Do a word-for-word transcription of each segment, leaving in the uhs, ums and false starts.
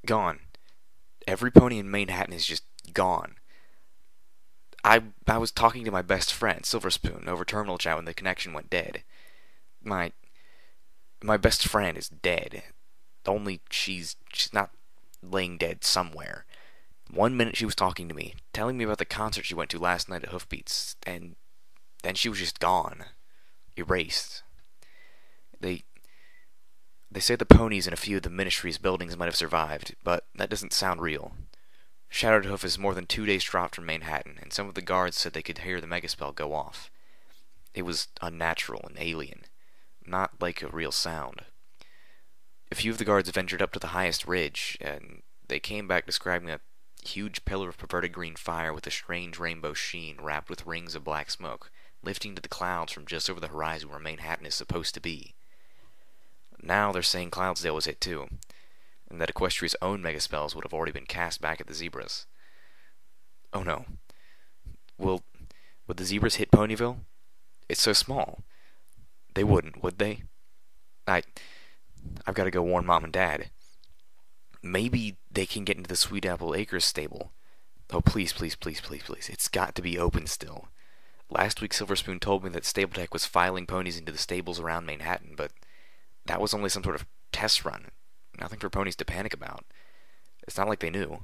Gone. Every pony in Manhattan is just gone. I I was talking to my best friend, Silver Spoon, over terminal chat when the connection went dead. My my best friend is dead. Only she's she's not laying dead somewhere. One minute she was talking to me, telling me about the concert she went to last night at Hoofbeats, and then she was just gone. Erased. They they say the ponies in a few of the ministry's buildings might have survived, but that doesn't sound real. Shattered Hoof is more than two days' drop from Manhattan, and some of the guards said they could hear the megaspell go off. It was unnatural and alien, not like a real sound. A few of the guards ventured up to the highest ridge, and they came back describing a huge pillar of perverted green fire with a strange rainbow sheen wrapped with rings of black smoke, lifting to the clouds from just over the horizon where Manhattan is supposed to be. Now they're saying Cloudsdale was hit too, and that Equestria's own megaspells would have already been cast back at the zebras. Oh no. Will, would the zebras hit Ponyville? It's so small. They wouldn't, would they? I, I've got to go warn Mom and Dad. Maybe they can get into the Sweet Apple Acres stable. Oh, please, please, please, please, please. It's got to be open still. Last week Silver Spoon told me that Stapletech was filing ponies into the stables around Manhattan, but that was only some sort of test run. Nothing for ponies to panic about. It's not like they knew.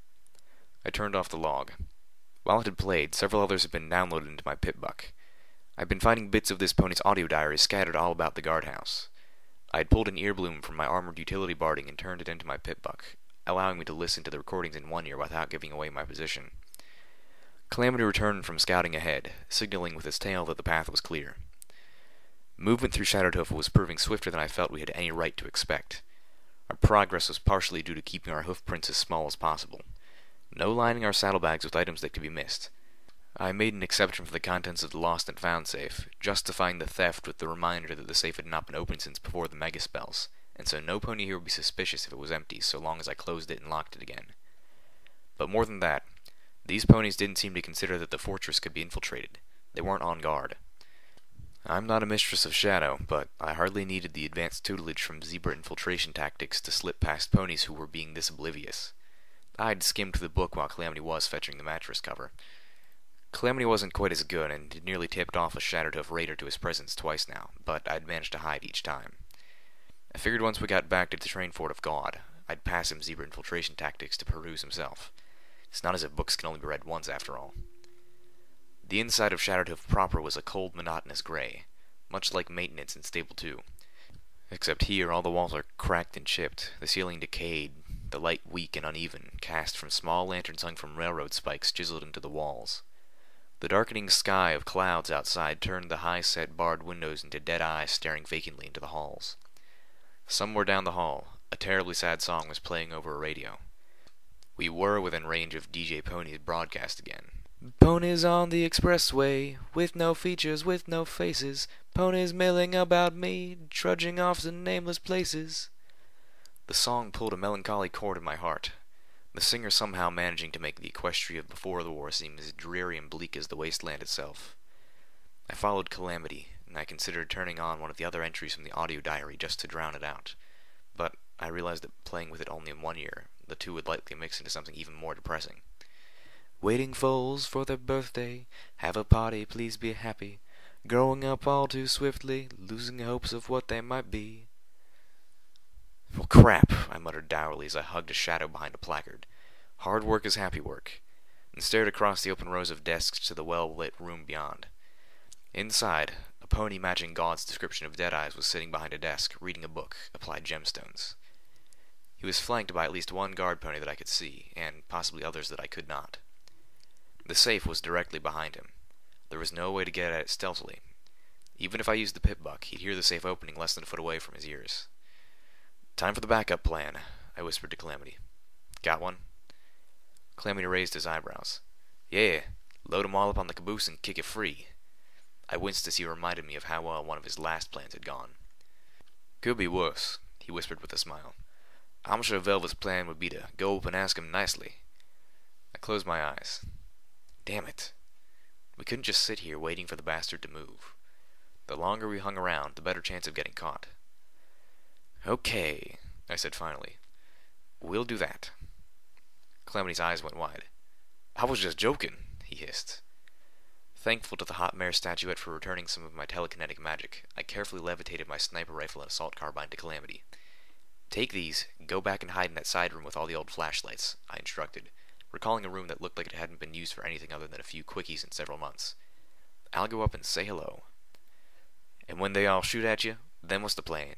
I turned off the log. While it had played, several others had been downloaded into my PipBuck. I'd been finding bits of this pony's audio diary scattered all about the guardhouse. I had pulled an earbloom from my armored utility barding and turned it into my PipBuck, allowing me to listen to the recordings in one ear without giving away my position. Calamity returned from scouting ahead, signaling with his tail that the path was clear. Movement through Shattered Hoof was proving swifter than I felt we had any right to expect. Our progress was partially due to keeping our hoof prints as small as possible. No lining our saddlebags with items that could be missed. I made an exception for the contents of the lost and found safe, justifying the theft with the reminder that the safe had not been opened since before the megaspells, and so no pony here would be suspicious if it was empty so long as I closed it and locked it again. But more than that, these ponies didn't seem to consider that the fortress could be infiltrated. They weren't on guard. I'm not a mistress of shadow, but I hardly needed the advanced tutelage from zebra infiltration tactics to slip past ponies who were being this oblivious. I'd skimmed the book while Calamity was fetching the mattress cover. Calamity wasn't quite as good, and had nearly tipped off a Shattered Hoof raider to his presence twice now, but I'd managed to hide each time. I figured once we got back to the train fort of God, I'd pass him zebra infiltration tactics to peruse himself. It's not as if books can only be read once, after all. The inside of Shattered Hoof proper was a cold, monotonous gray, much like maintenance in Stable two. Except here, all the walls are cracked and chipped, the ceiling decayed, the light weak and uneven, cast from small lanterns hung from railroad spikes chiseled into the walls. The darkening sky of clouds outside turned the high-set barred windows into dead eyes staring vacantly into the halls. Somewhere down the hall, a terribly sad song was playing over a radio. We were within range of D J Pony's broadcast again. Ponies on the expressway, with no features, with no faces. Ponies milling about me, trudging off to nameless places. The song pulled a melancholy chord in my heart, the singer somehow managing to make the Equestria of before the war seem as dreary and bleak as the wasteland itself. I followed Calamity, and I considered turning on one of the other entries from the audio diary just to drown it out. But I realized that playing with it only in one ear, the two would likely mix into something even more depressing. Waiting foals for their birthday, have a party, please be happy. Growing up all too swiftly, losing hopes of what they might be. Well, crap, I muttered dourly as I hugged a shadow behind a placard. Hard work is happy work, and stared across the open rows of desks to the well-lit room beyond. Inside, a pony matching God's description of Deadeyes was sitting behind a desk, reading a book, Applied Gemstones. He was flanked by at least one guard pony that I could see, and possibly others that I could not. The safe was directly behind him. There was no way to get at it stealthily. Even if I used the PipBuck, he'd hear the safe opening less than a foot away from his ears. Time for the backup plan, I whispered to Calamity. Got one? Calamity raised his eyebrows. Yeah, load 'em all up on the caboose and kick it free. I winced as he reminded me of how well one of his last plans had gone. Could be worse, he whispered with a smile. I'm sure Velvet's plan would be to go up and ask him nicely. I closed my eyes. Damn it. We couldn't just sit here waiting for the bastard to move. The longer we hung around, the better chance of getting caught. Okay, I said finally. We'll do that. Calamity's eyes went wide. I was just joking, he hissed. Thankful to the hot mare statuette for returning some of my telekinetic magic, I carefully levitated my sniper rifle and assault carbine to Calamity. Take these, go back and hide in that side room with all the old flashlights, I instructed, recalling a room that looked like it hadn't been used for anything other than a few quickies in several months. I'll go up and say hello. And when they all shoot at you, then what's the plan?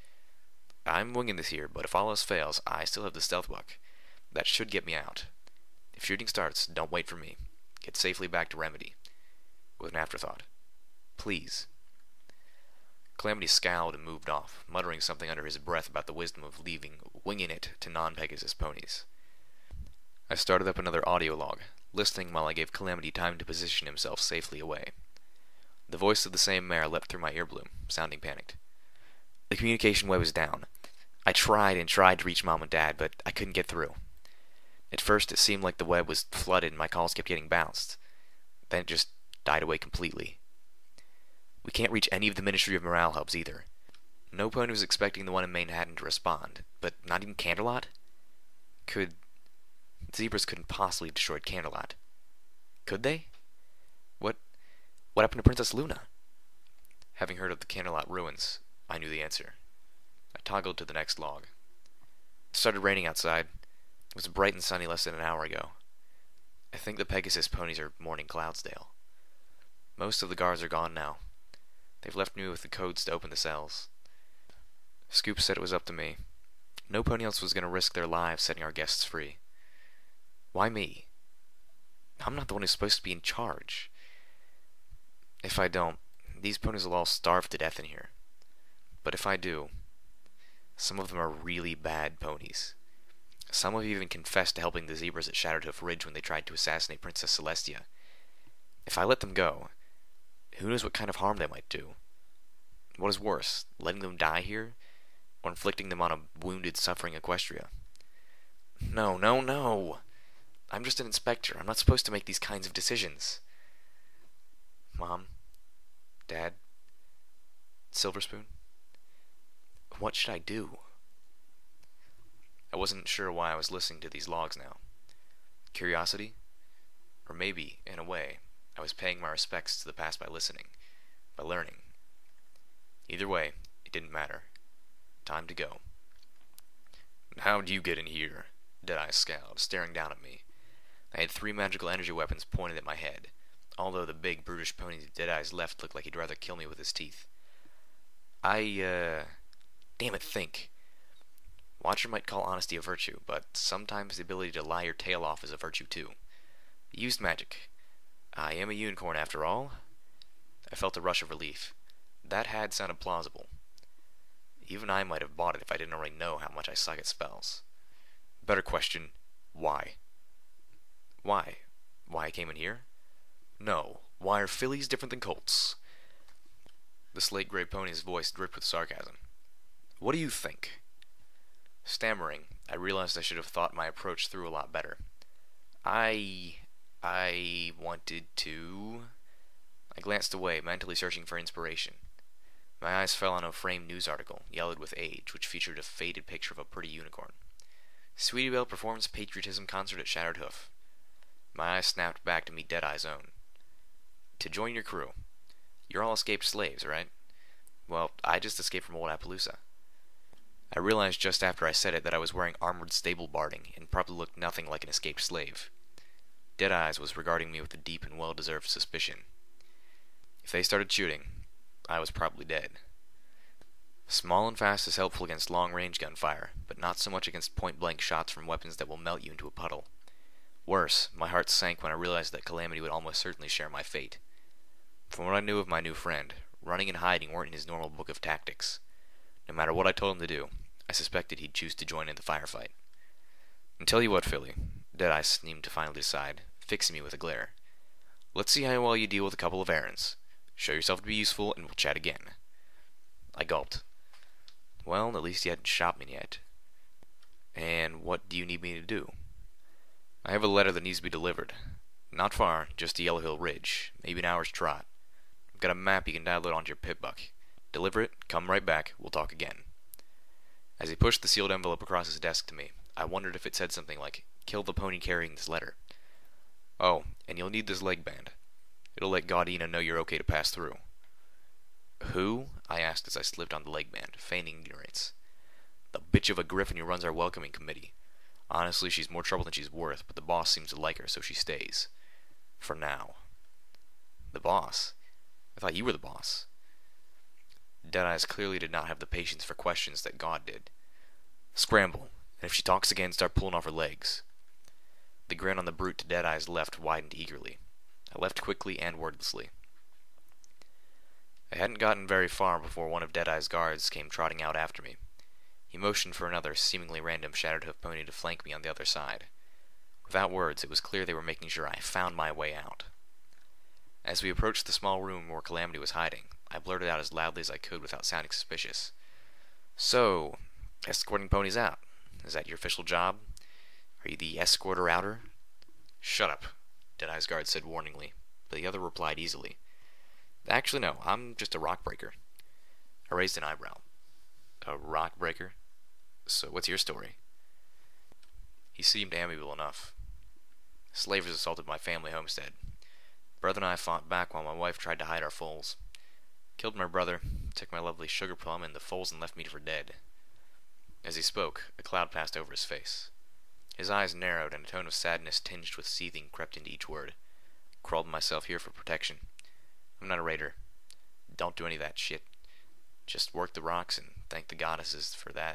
I'm winging this here, but if all else fails, I still have the stealth buck. That should get me out. If shooting starts, don't wait for me. Get safely back to Remedy. With an afterthought. Please. Calamity scowled and moved off, muttering something under his breath about the wisdom of leaving winging it to non-Pegasus ponies. I started up another audio log, listening while I gave Calamity time to position himself safely away. The voice of the same mare leapt through my earbloom, sounding panicked. The communication web is down. I tried and tried to reach Mom and Dad, but I couldn't get through. At first it seemed like the web was flooded and my calls kept getting bounced. Then it just died away completely. We can't reach any of the Ministry of Morale hubs either. No pony was expecting the one in Manhattan to respond, but not even Canterlot? Could... Zebras couldn't possibly have destroyed Canterlot. Could they? What... What happened to Princess Luna? Having heard of the Canterlot ruins, I knew the answer. I toggled to the next log. It started raining outside. It was bright and sunny less than an hour ago. I think the Pegasus ponies are mourning Cloudsdale. Most of the guards are gone now. They've left me with the codes to open the cells. Scoop said it was up to me. No pony else was going to risk their lives setting our guests free. Why me? I'm not the one who's supposed to be in charge. If I don't, these ponies will all starve to death in here. But if I do, some of them are really bad ponies. Some have even confessed to helping the zebras at Shadowtooth Ridge when they tried to assassinate Princess Celestia. If I let them go, who knows what kind of harm they might do? What is worse, letting them die here, or inflicting them on a wounded, suffering Equestria? No, no, no! I'm just an inspector. I'm not supposed to make these kinds of decisions. Mom? Dad? Silverspoon? What should I do? I wasn't sure why I was listening to these logs now. Curiosity? Or maybe, in a way, I was paying my respects to the past by listening, by learning. Either way, it didn't matter. Time to go. How'd you get in here? Deadeye scowled, staring down at me. I had three magical energy weapons pointed at my head, although the big, brutish pony Deadeye's left looked like he'd rather kill me with his teeth. I, uh... Damn it, think. Watcher might call honesty a virtue, but sometimes the ability to lie your tail off is a virtue too. Used magic. I am a unicorn after all. I felt a rush of relief. That had sounded plausible. Even I might have bought it if I didn't already know how much I suck at spells. Better question, why? Why? Why I came in here? No. Why are fillies different than colts? The slate-gray pony's voice dripped with sarcasm. What do you think? Stammering, I realized I should have thought my approach through a lot better. I... I wanted to... I glanced away, mentally searching for inspiration. My eyes fell on a framed news article, yellowed with age, which featured a faded picture of a pretty unicorn. Sweetie Belle performs patriotism concert at Shattered Hoof. My eyes snapped back to meet Deadeye's own. To join your crew. You're all escaped slaves, right? Well, I just escaped from Old Appaloosa. I realized just after I said it that I was wearing armored stable barding and probably looked nothing like an escaped slave. Deadeyes was regarding me with a deep and well-deserved suspicion. If they started shooting, I was probably dead. Small and fast is helpful against long-range gunfire, but not so much against point-blank shots from weapons that will melt you into a puddle. Worse, my heart sank when I realized that Calamity would almost certainly share my fate. From what I knew of my new friend, running and hiding weren't in his normal book of tactics. No matter what I told him to do, I suspected he'd choose to join in the firefight. And tell you what, Philly, Deadeye seemed to finally decide, fixing me with a glare. Let's see how well you deal with a couple of errands. Show yourself to be useful, and we'll chat again. I gulped. Well, at least he hadn't shot me yet. And what do you need me to do? I have a letter that needs to be delivered. Not far, just to Yellow Hill Ridge, maybe an hour's trot. I've got a map you can download onto your Pip-Buck. Deliver it, come right back, we'll talk again. As he pushed the sealed envelope across his desk to me, I wondered if it said something like, "Kill the pony carrying this letter." "Oh, and you'll need this leg band. It'll let Gaudina know you're okay to pass through." "Who?" I asked as I slipped on the leg band, feigning ignorance. "The bitch of a griffin who runs our welcoming committee. Honestly, she's more trouble than she's worth, but the boss seems to like her, so she stays. For now." "The boss? I thought you were the boss." Deadeyes clearly did not have the patience for questions that God did. "Scramble, and if she talks again, start pulling off her legs." The grin on the brute to Deadeye's left widened eagerly. I left quickly and wordlessly. I hadn't gotten very far before one of Deadeye's guards came trotting out after me. He motioned for another seemingly random Shattered Hoof pony to flank me on the other side. Without words, it was clear they were making sure I found my way out. As we approached the small room where Calamity was hiding, I blurted out as loudly as I could without sounding suspicious. "So, escorting ponies out. Is that your official job? Are you the escorter-outer?" "Shut up," Deadeye's guard said warningly, but the other replied easily. "Actually, no, I'm just a rock breaker." I raised an eyebrow. "A rock breaker? So what's your story?" He seemed amiable enough. "Slavers assaulted my family homestead. Brother and I fought back while my wife tried to hide our foals. Killed my brother, took my lovely sugar plum and the foals and left me for dead." As he spoke, a cloud passed over his face. His eyes narrowed and a tone of sadness tinged with seething crept into each word. "Crawled myself here for protection. I'm not a raider. Don't do any of that shit. Just work the rocks and thank the goddesses for that.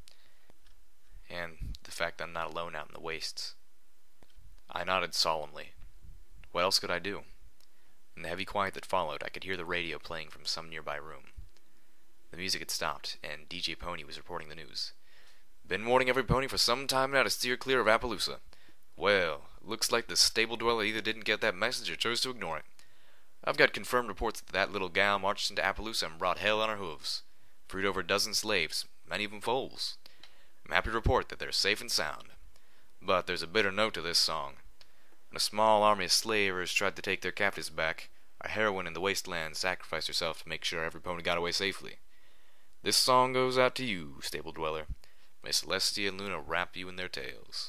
And the fact that I'm not alone out in the wastes." I nodded solemnly. What else could I do? In the heavy quiet that followed, I could hear the radio playing from some nearby room. The music had stopped, and D J Pony was reporting the news. "Been warning every pony for some time now to steer clear of Appaloosa. Well, looks like the stable dweller either didn't get that message or chose to ignore it. I've got confirmed reports that that little gal marched into Appaloosa and brought hell on her hooves. Freed over a dozen slaves, many of them foals. I'm happy to report that they're safe and sound. But there's a bitter note to this song. When a small army of slavers tried to take their captives back, a heroine in the wasteland sacrificed herself to make sure every pony got away safely. This song goes out to you, stable dweller. May Celestia and Luna wrap you in their tails."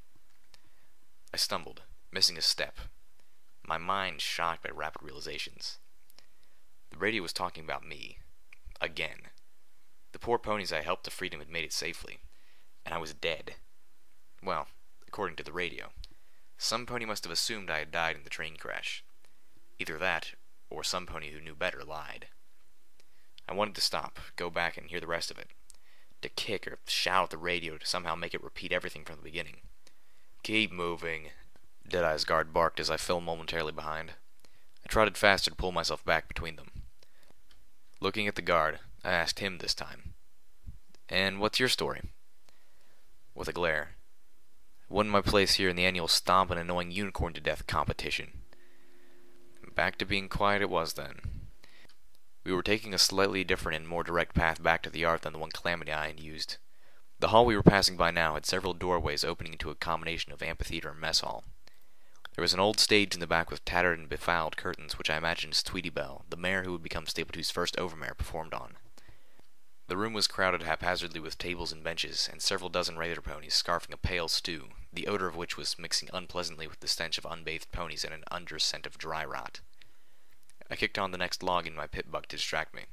I stumbled, missing a step, my mind shocked by rapid realizations. The radio was talking about me. Again. The poor ponies I helped to freedom had made it safely, and I was dead. Well, according to the radio. Some pony must have assumed I had died in the train crash. Either that, or some pony who knew better lied. I wanted to stop, go back and hear the rest of it. To kick or shout at the radio to somehow make it repeat everything from the beginning. "Keep moving," Deadeye's guard barked as I fell momentarily behind. I trotted faster to pull myself back between them. Looking at the guard, I asked him this time, "And what's your story?" With a glare. "Won my place here in the annual Stomp an Annoying Unicorn to Death competition." Back to being quiet it was then. We were taking a slightly different and more direct path back to the yard than the one Calamity I had used. The hall we were passing by now had several doorways opening into a combination of amphitheater and mess hall. There was an old stage in the back with tattered and befouled curtains, which I imagined Tweety Belle, the mare who would become Stapletooth's first overmare, performed on. The room was crowded haphazardly with tables and benches, and several dozen raider ponies scarfing a pale stew, the odor of which was mixing unpleasantly with the stench of unbathed ponies and an under scent of dry rot. I kicked on the next log in my pit buck to distract me.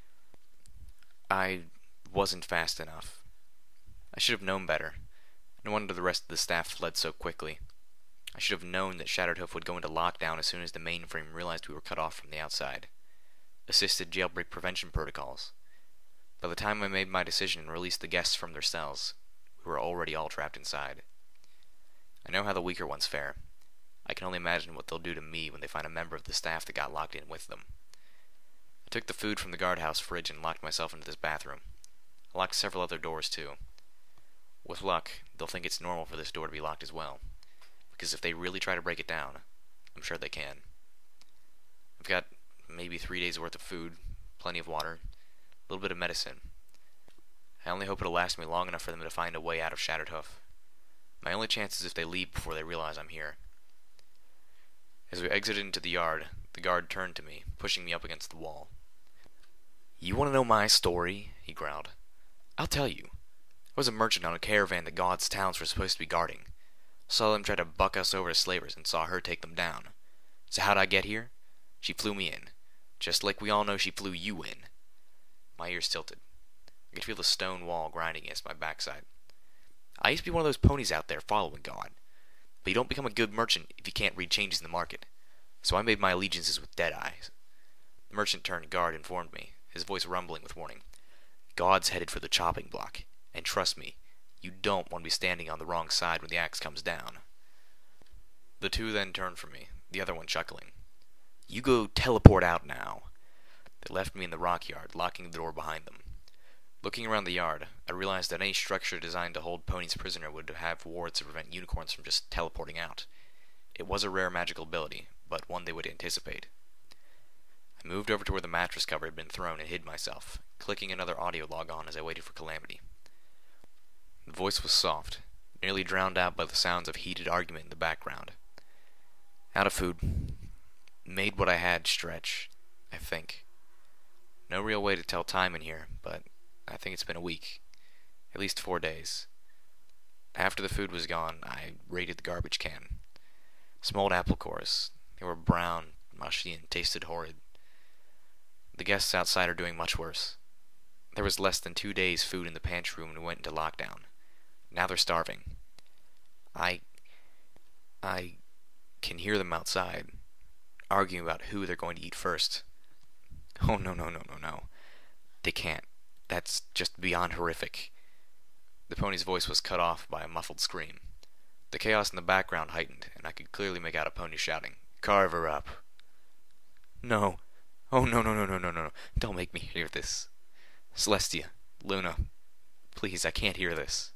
I wasn't fast enough. I should have known better. No wonder the rest of the staff fled so quickly. I should have known that Shattered Hoof would go into lockdown as soon as the mainframe realized we were cut off from the outside. Assisted jailbreak prevention protocols. By the time I made my decision and released the guests from their cells, we were already all trapped inside. I know how the weaker ones fare. I can only imagine what they'll do to me when they find a member of the staff that got locked in with them. I took the food from the guardhouse fridge and locked myself into this bathroom. I locked several other doors, too. With luck, they'll think it's normal for this door to be locked as well. Because if they really try to break it down, I'm sure they can. I've got maybe three days worth of food, plenty of water, a little bit of medicine. I only hope it'll last me long enough for them to find a way out of Shattered Hoof. My only chance is if they leave before they realize I'm here. As we exited into the yard, the guard turned to me, pushing me up against the wall. "You want to know my story?" he growled. "I'll tell you. was a merchant on a caravan that God's talents were supposed to be guarding. Saw them try to buck us over as slavers and saw her take them down. So how'd I get here? She flew me in. Just like we all know she flew you in. My ears tilted. I could feel the stone wall grinding against my backside. I used to be one of those ponies out there following God. But you don't become a good merchant if you can't read changes in the market. So I made my allegiances with Deadeye. The merchant turned guard informed me, his voice rumbling with warning. God's headed for the chopping block. And trust me, you don't want to be standing on the wrong side when the axe comes down. The two then turned from me, the other one chuckling. You go teleport out now. They left me in the rock yard, locking the door behind them. Looking around the yard, I realized that any structure designed to hold ponies prisoner would have wards to prevent unicorns from just teleporting out. It was a rare magical ability, but one they would anticipate. I moved over to where the mattress cover had been thrown and hid myself, clicking another audio log on as I waited for Calamity. The voice was soft, nearly drowned out by the sounds of heated argument in the background. Out of food. Made what I had stretch, I think. No real way to tell time in here, but I think it's been a week. At least four days. After the food was gone, I raided the garbage can. Smoked apple cores. They were brown, mushy, and tasted horrid. The guests outside are doing much worse. There was less than two days' food in the pantry room and we went into lockdown. Now they're starving. I... I can hear them outside, arguing about who they're going to eat first. Oh, no, no, no, no, no. They can't. That's just beyond horrific. The pony's voice was cut off by a muffled scream. The chaos in the background heightened, and I could clearly make out a pony shouting, Carve her up. No. Oh, no, no, no, no, no, no. Don't make me hear this. Celestia. Luna. Please, I can't hear this.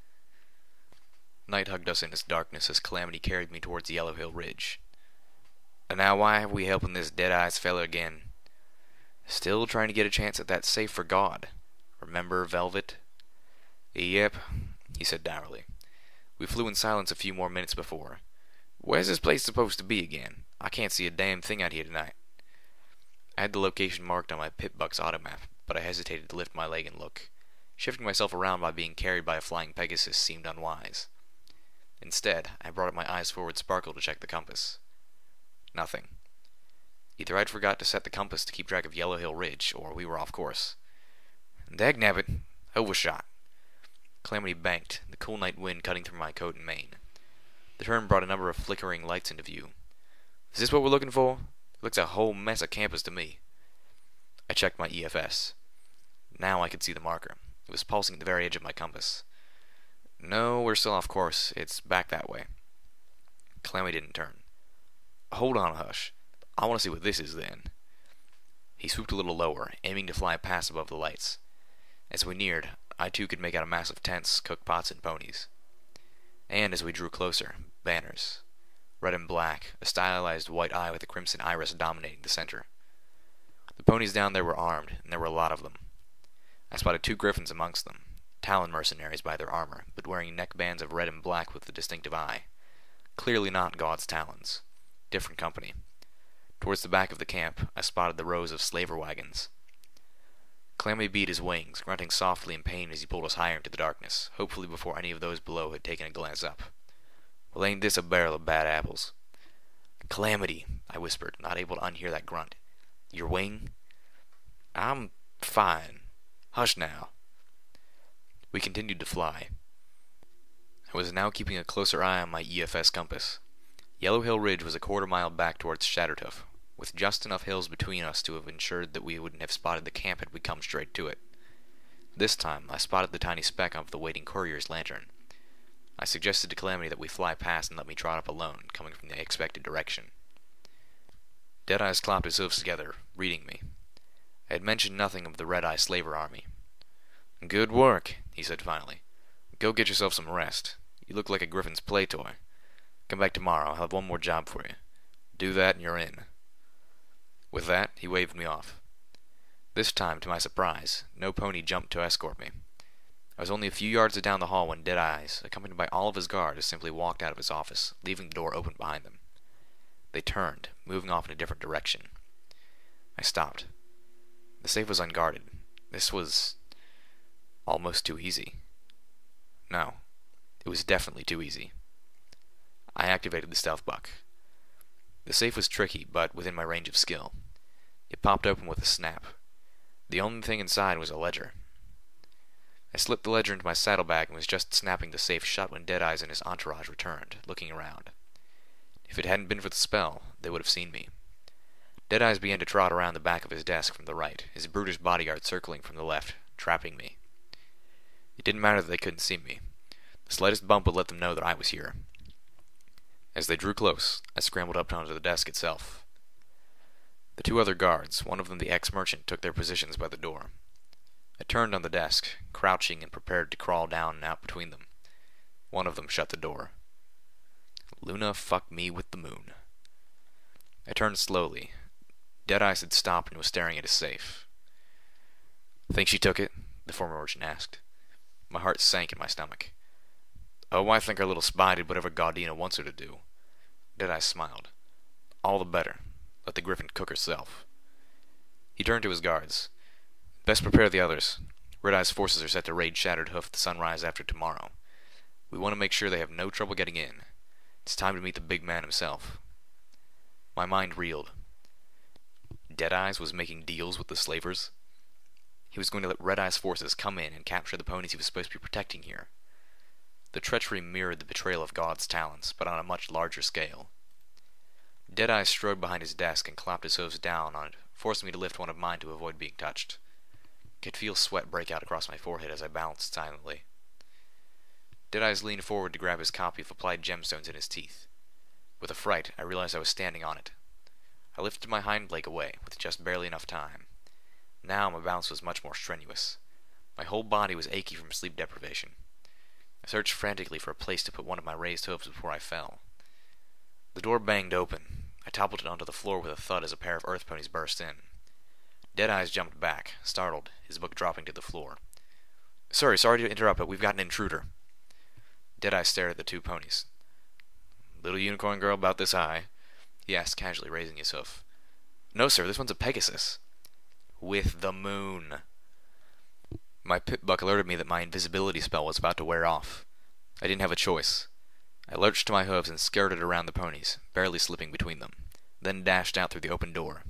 Night hugged us in its darkness as Calamity carried me towards Yellow Hill Ridge. And now why have we helping this dead-eyes fella again? Still trying to get a chance at that safe for God. Remember Velvet? Yep, he said dourly. We flew in silence a few more minutes before. Where's this place supposed to be again? I can't see a damn thing out here tonight. I had the location marked on my Pip-Buck's automap, but I hesitated to lift my leg and look. Shifting myself around by being carried by a flying Pegasus seemed unwise. Instead, I brought up my eyes forward sparkle to check the compass. Nothing. Either I'd forgot to set the compass to keep track of Yellow Hill Ridge, or we were off course. Dagnabbit! Overshot! Calamity banked, the cool night wind cutting through my coat and mane. The turn brought a number of flickering lights into view. Is this what we're looking for? It looks a whole mess of campus to me. I checked my E F S. Now I could see the marker. It was pulsing at the very edge of my compass. No, we're still off course. It's back that way. Calamity didn't turn. Hold on, Hush. I want to see what this is then. He swooped a little lower, aiming to fly past above the lights. As we neared, I too could make out a mass of tents, cook pots, and ponies. And as we drew closer, banners. Red and black, a stylized white eye with a crimson iris dominating the center. The ponies down there were armed, and there were a lot of them. I spotted two griffins amongst them, Talon mercenaries by their armor, but wearing neckbands of red and black with the distinctive eye. Clearly not God's Talons. Different company. Towards the back of the camp, I spotted the rows of slaver wagons. Calamity beat his wings, grunting softly in pain as he pulled us higher into the darkness, hopefully before any of those below had taken a glance up. Well, ain't this a barrel of bad apples? Calamity, I whispered, not able to unhear that grunt. Your wing? I'm fine. Hush now. We continued to fly. I was now keeping a closer eye on my E F S compass. Yellow Hill Ridge was a quarter mile back towards Shattertuff, with just enough hills between us to have ensured that we wouldn't have spotted the camp had we come straight to it. This time, I spotted the tiny speck of the waiting courier's lantern. I suggested to Calamity that we fly past and let me trot up alone, coming from the expected direction. Deadeyes clapped his hoofs together, reading me. I had mentioned nothing of the Red-Eye slaver army. Good work, he said finally. Go get yourself some rest. You look like a griffin's play toy. Come back tomorrow, I'll have one more job for you. Do that and you're in. With that, he waved me off. This time, to my surprise, no pony jumped to escort me. I was only a few yards down the hall when Deadeyes, accompanied by all of his guard, simply walked out of his office, leaving the door open behind them. They turned, moving off in a different direction. I stopped. The safe was unguarded. This was almost too easy. No, it was definitely too easy. I activated the stealth buck. The safe was tricky, but within my range of skill. It popped open with a snap. The only thing inside was a ledger. I slipped the ledger into my saddlebag and was just snapping the safe shut when Deadeyes and his entourage returned, looking around. If it hadn't been for the spell, they would have seen me. Deadeyes began to trot around the back of his desk from the right, his brutish bodyguard circling from the left, trapping me. It didn't matter that they couldn't see me. The slightest bump would let them know that I was here. As they drew close, I scrambled up onto the desk itself. The two other guards, one of them the ex-merchant, took their positions by the door. I turned on the desk, crouching and prepared to crawl down and out between them. One of them shut the door. Luna fucked me with the moon. I turned slowly. Deadeyes had stopped and was staring at his safe. "Think she took it?" the former merchant asked. My heart sank in my stomach. "Oh, I think our little spy did whatever Gaudina wants her to do." Deadeyes smiled. "All the better. Let the griffin cook herself." He turned to his guards. "Best prepare the others. Red-Eye's forces are set to raid Shattered Hoof at the sunrise after tomorrow. We want to make sure they have no trouble getting in. It's time to meet the big man himself." My mind reeled. Deadeyes was making deals with the slavers. He was going to let Red-Eye's forces come in and capture the ponies he was supposed to be protecting here. The treachery mirrored the betrayal of God's talents, but on a much larger scale. Deadeye strode behind his desk and clapped his hooves down on it, forcing me to lift one of mine to avoid being touched. I could feel sweat break out across my forehead as I balanced silently. Deadeyes leaned forward to grab his copy of Applied Gemstones in his teeth. With a fright, I realized I was standing on it. I lifted my hind leg away, with just barely enough time. Now my balance was much more strenuous. My whole body was achy from sleep deprivation. I searched frantically for a place to put one of my raised hooves before I fell. The door banged open. I toppled it onto the floor with a thud as a pair of earth ponies burst in. Deadeyes jumped back, startled, his book dropping to the floor. "Sorry, sorry to interrupt, but we've got an intruder." Deadeye stared at the two ponies. "Little unicorn girl about this high?" he asked casually, raising his hoof. "No, sir, this one's a Pegasus." "With the moon." My pip-buck alerted me that my invisibility spell was about to wear off. I didn't have a choice. I lurched to my hooves and skirted around the ponies, barely slipping between them, then dashed out through the open door.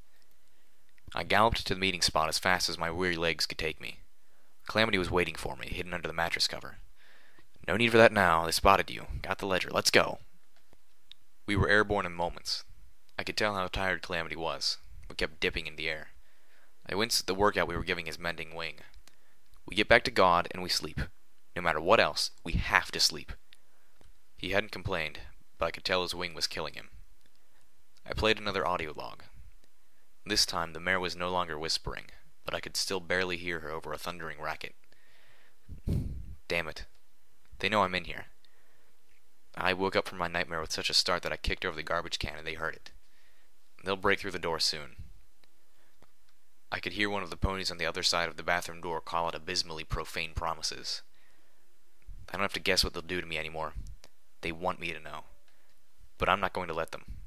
I galloped to the meeting spot as fast as my weary legs could take me. Calamity was waiting for me, hidden under the mattress cover. "No need for that now. They spotted you. Got the ledger. Let's go." We were airborne in moments. I could tell how tired Calamity was. We kept dipping in the air. I winced at the workout we were giving his mending wing. We get back to God and we sleep. No matter what else, we have to sleep. He hadn't complained, but I could tell his wing was killing him. I played another audio log. This time the mare was no longer whispering, but I could still barely hear her over a thundering racket. Damn it. They know I'm in here. I woke up from my nightmare with such a start that I kicked over the garbage can and they heard it. They'll break through the door soon. I could hear one of the ponies on the other side of the bathroom door call out abysmally profane promises. I don't have to guess what they'll do to me anymore. They want me to know. But I'm not going to let them.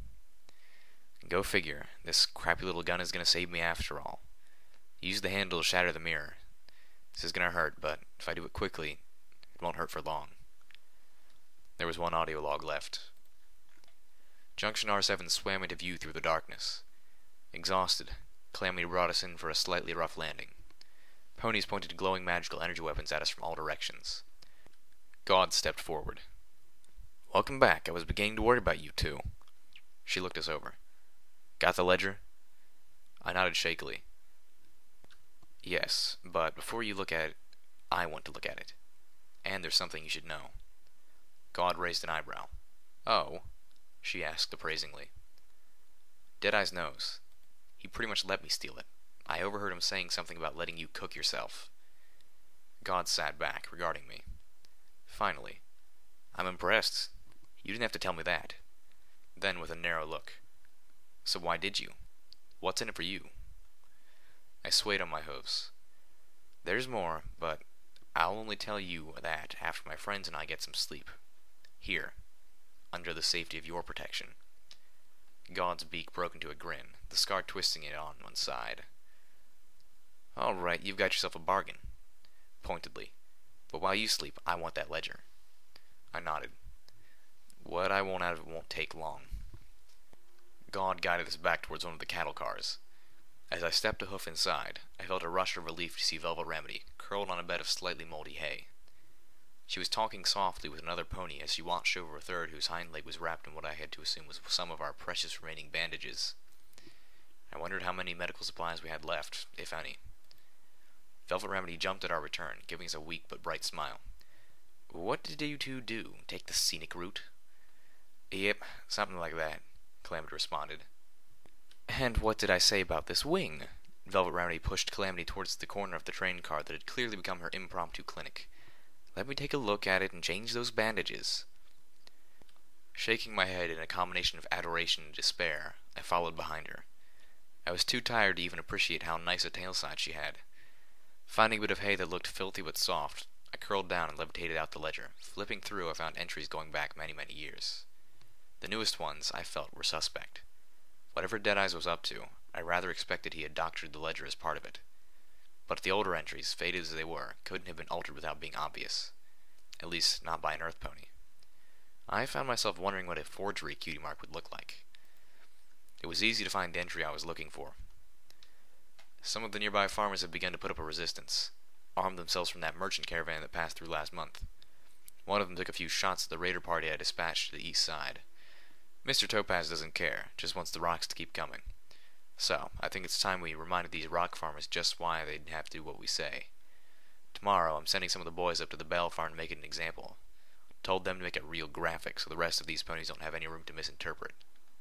Go figure. This crappy little gun is going to save me after all. Use the handle to shatter the mirror. This is going to hurt, but if I do it quickly, it won't hurt for long. There was one audio log left. Junction R seven swam into view through the darkness. Exhausted, Calamity brought us in for a slightly rough landing. Ponies pointed glowing magical energy weapons at us from all directions. God stepped forward. "Welcome back. I was beginning to worry about you two." She looked us over. "Got the ledger?" I nodded shakily. "Yes, but before you look at it, I want to look at it. And there's something you should know." God raised an eyebrow. "Oh?" she asked appraisingly. Deadeye's knows. He pretty much let me steal it. I overheard him saying something about letting you cook yourself. God sat back, regarding me. Finally. "I'm impressed. You didn't have to tell me that." Then, with a narrow look. "So why did you? What's in it for you?" I swayed on my hooves. "There's more, but I'll only tell you that after my friends and I get some sleep. Here, under the safety of your protection." God's beak broke into a grin, the scar twisting it on one side. "All right, you've got yourself a bargain." Pointedly. But while you sleep, I want that ledger. I nodded. What I want out of it won't take long. God guided us back towards one of the cattle cars. As I stepped a hoof inside, I felt a rush of relief to see Velvet Remedy curled on a bed of slightly moldy hay. She was talking softly with another pony as she watched over a third whose hind leg was wrapped in what I had to assume was some of our precious remaining bandages. I wondered how many medical supplies we had left, if any. Velvet Remedy jumped at our return, giving us a weak but bright smile. "What did you two do? Take the scenic route?" "Yep, something like that," Calamity responded. "And what did I say about this wing?" Velvet Remedy pushed Calamity towards the corner of the train car that had clearly become her impromptu clinic. "Let me take a look at it and change those bandages." Shaking my head in a combination of adoration and despair, I followed behind her. I was too tired to even appreciate how nice a tailside she had. Finding a bit of hay that looked filthy but soft, I curled down and levitated out the ledger. Flipping through, I found entries going back many, many years. The newest ones, I felt, were suspect. Whatever Deadeyes was up to, I rather expected he had doctored the ledger as part of it. But the older entries, faded as they were, couldn't have been altered without being obvious. At least, not by an Earth pony. I found myself wondering what a forgery cutie mark would look like. It was easy to find the entry I was looking for. Some of the nearby farmers had begun to put up a resistance, armed themselves from that merchant caravan that passed through last month. One of them took a few shots at the raider party I dispatched to the east side. Mister Topaz doesn't care, just wants the rocks to keep coming. So, I think it's time we reminded these rock farmers just why they'd have to do what we say. Tomorrow, I'm sending some of the boys up to the Bell farm to make it an example. Told them to make it real graphic so the rest of these ponies don't have any room to misinterpret.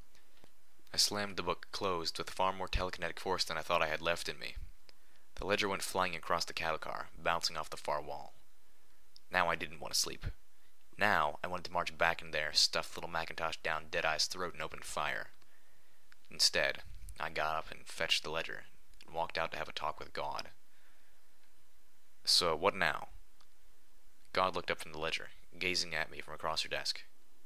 I slammed the book closed with far more telekinetic force than I thought I had left in me. The ledger went flying across the cattle car, bouncing off the far wall. Now I didn't want to sleep. Now I wanted to march back in there, stuff little Macintosh down Deadeye's throat and open fire. Instead, I got up and fetched the ledger, and walked out to have a talk with God. "So, what now?" God looked up from the ledger, gazing at me from across her desk.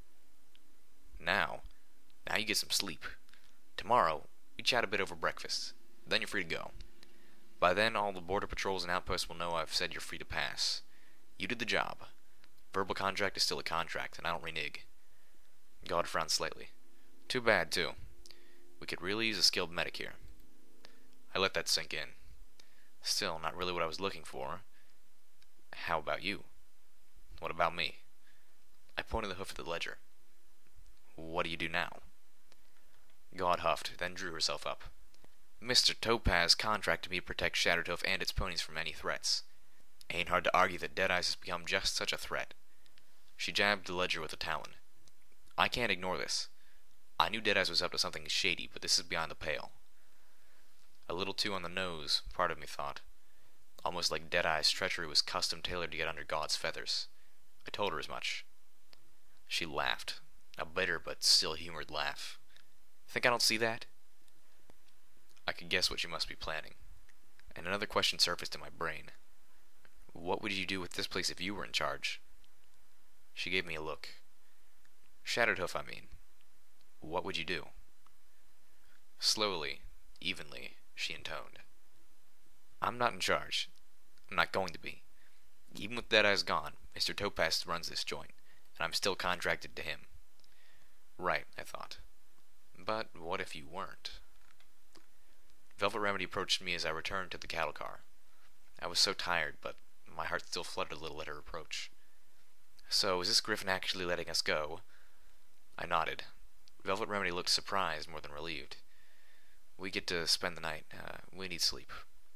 Now? Now you get some sleep. Tomorrow, we chat a bit over breakfast. Then you're free to go. By then, all the border patrols and outposts will know I've said you're free to pass. You did the job. Verbal contract is still a contract, and I don't renege." God frowned slightly. "Too bad, too. We could really use a skilled medic here." I let that sink in. Still, not really what I was looking for. "How about you?" "What about me?" I pointed the hoof at the ledger. "What do you do now?" God huffed, then drew herself up. "Mister Topaz contracted me to protect Shattered Hoof and its ponies from any threats. Ain't hard to argue that Deadeyes has become just such a threat." She jabbed the ledger with a talon. "I can't ignore this. I knew Deadeyes was up to something shady, but this is beyond the pale." A little too on the nose, part of me thought. Almost like Deadeye's treachery was custom-tailored to get under God's feathers. I told her as much. She laughed, a bitter but still humored laugh. "Think I don't see that?" I could guess what she must be planning. And another question surfaced in my brain. What would you do with this place if you were in charge? She gave me a look. Shattered Hoof, I mean. What would you do? Slowly, evenly, she intoned. I'm not in charge. I'm not going to be. Even with Deadeyes gone, Mister Topaz runs this joint, and I'm still contracted to him. Right, I thought. But what if you weren't? Velvet Remedy approached me as I returned to the cattle car. I was so tired, but my heart still fluttered a little at her approach. So, is this Griffin actually letting us go? I nodded. Velvet Remedy looked surprised more than relieved. We get to spend the night. Uh, we need sleep.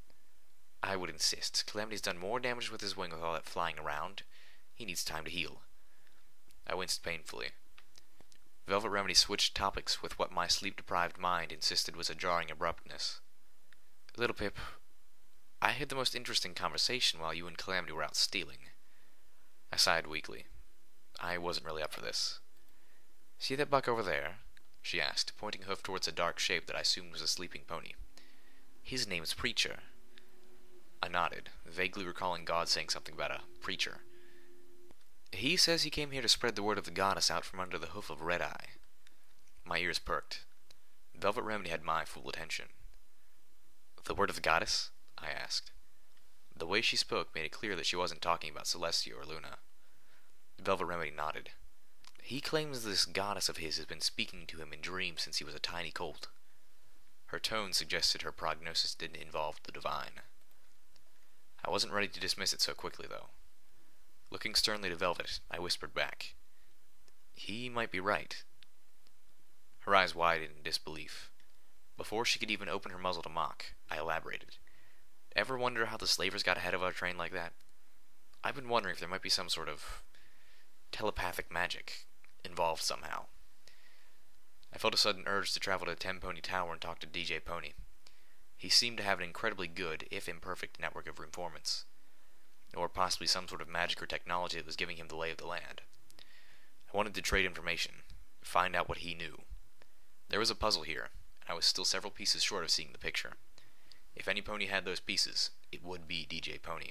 I would insist. Calamity's done more damage with his wing with all that flying around. He needs time to heal. I winced painfully. Velvet Remedy switched topics with what my sleep-deprived mind insisted was a jarring abruptness. Little Pip, I had the most interesting conversation while you and Calamity were out stealing. I sighed weakly. I wasn't really up for this. See that buck over there? She asked, pointing a hoof towards a dark shape that I assumed was a sleeping pony. His name's Preacher. I nodded, vaguely recalling God saying something about a preacher. He says he came here to spread the word of the goddess out from under the hoof of Red Eye. My ears perked. Velvet Remedy had my full attention. The word of the goddess? I asked. The way she spoke made it clear that she wasn't talking about Celestia or Luna. Velvet Remedy nodded. He claims this goddess of his has been speaking to him in dreams since he was a tiny colt. Her tone suggested her prognosis didn't involve the divine. I wasn't ready to dismiss it so quickly, though. Looking sternly to Velvet, I whispered back, he might be right. Her eyes widened in disbelief. Before she could even open her muzzle to mock, I elaborated. Ever wonder how the slavers got ahead of our train like that? I've been wondering if there might be some sort of telepathic magic involved somehow. I felt a sudden urge to travel to Ten Pony Tower and talk to D J Pony. He seemed to have an incredibly good, if imperfect, network of informants. Or possibly some sort of magic or technology that was giving him the lay of the land. I wanted to trade information, find out what he knew. There was a puzzle here, and I was still several pieces short of seeing the picture. If any pony had those pieces, it would be D J Pony.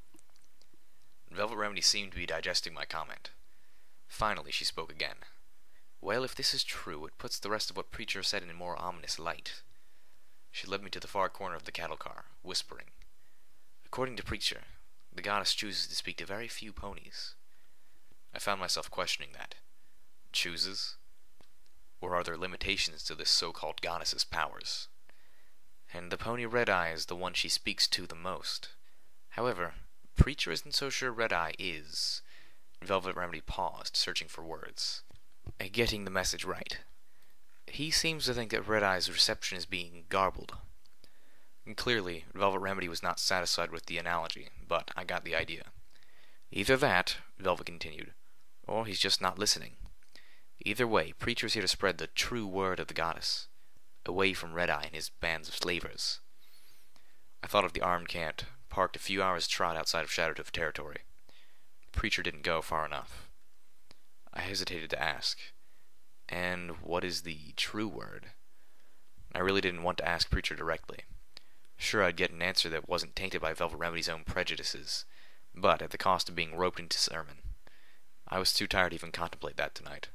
Velvet Remedy seemed to be digesting my comment. Finally, she spoke again. Well, if this is true, it puts the rest of what Preacher said in a more ominous light. She led me to the far corner of the cattle car, whispering. According to Preacher, the goddess chooses to speak to very few ponies. I found myself questioning that. Chooses? Or are there limitations to this so-called goddess's powers? And the pony Red-Eye is the one she speaks to the most. However, Preacher isn't so sure Red-Eye is. Velvet Remedy paused, searching for words. Getting the message right. He seems to think that Red-Eye's reception is being garbled. And clearly, Velvet Remedy was not satisfied with the analogy, but I got the idea. Either that, Velvet continued, or he's just not listening. Either way, Preacher's here to spread the true word of the goddess, away from Red-Eye and his bands of slavers. I thought of the armed cant, parked a few hours' trot outside of Shadowtooth territory. Preacher didn't go far enough. I hesitated to ask, and what is the true word? I really didn't want to ask Preacher directly. Sure, I'd get an answer that wasn't tainted by Velvet Remedy's own prejudices, but at the cost of being roped into sermon. I was too tired to even contemplate that tonight.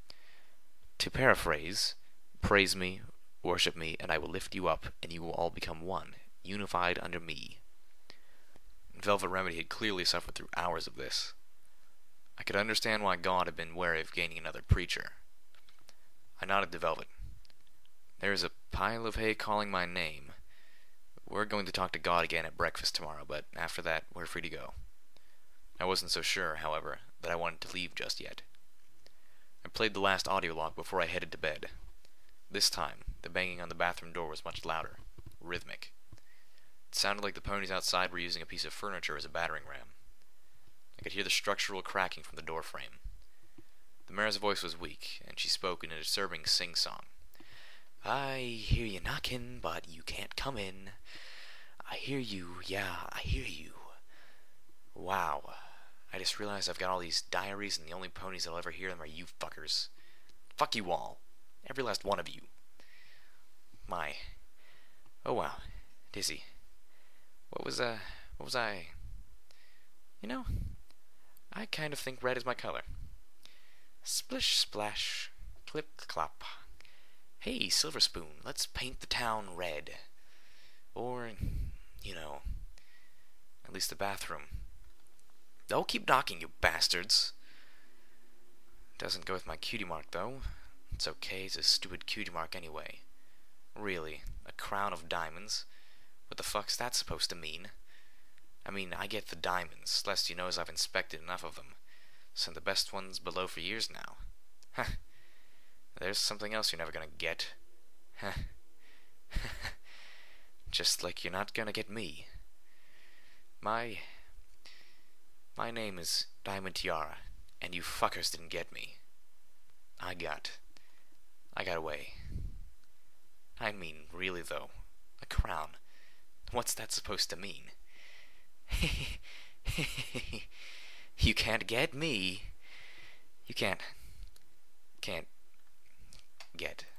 To paraphrase, praise me, worship me, and I will lift you up, and you will all become one, unified under me. Velvet Remedy had clearly suffered through hours of this. I could understand why God had been wary of gaining another preacher. I nodded to Velvet. There is a pile of hay calling my name. We're going to talk to God again at breakfast tomorrow, but after that, we're free to go. I wasn't so sure, however, that I wanted to leave just yet. I played the last audio log before I headed to bed. This time, the banging on the bathroom door was much louder, rhythmic. It sounded like the ponies outside were using a piece of furniture as a battering ram. I could hear the structural cracking from the door frame. The mare's voice was weak, and she spoke in a disturbing sing-song. I hear you knocking, but you can't come in. I hear you, yeah, I hear you. Wow. I just realized I've got all these diaries, and the only ponies that'll ever hear them are you fuckers. Fuck you all. Every last one of you. My. Oh wow. Dizzy. What was, uh, what was I... You know, I kind of think red is my color. Splish splash. Clip clop. Hey, Silver Spoon, let's paint the town red. Or, you know, at least the bathroom. Don't keep knocking, you bastards. Doesn't go with my cutie mark, though. It's okay, it's a stupid cutie mark anyway. Really, a crown of diamonds? What the fuck's that supposed to mean? I mean, I get the diamonds. Celestia knows I've inspected enough of them. Some of the best ones below for years now. Huh. There's something else you're never gonna get. Huh. Just like you're not gonna get me. My... My name is Diamond Tiara, and you fuckers didn't get me. I got... I got away. I mean, really though. A crown. What's that supposed to mean? You can't get me. You can't... Can't... Get...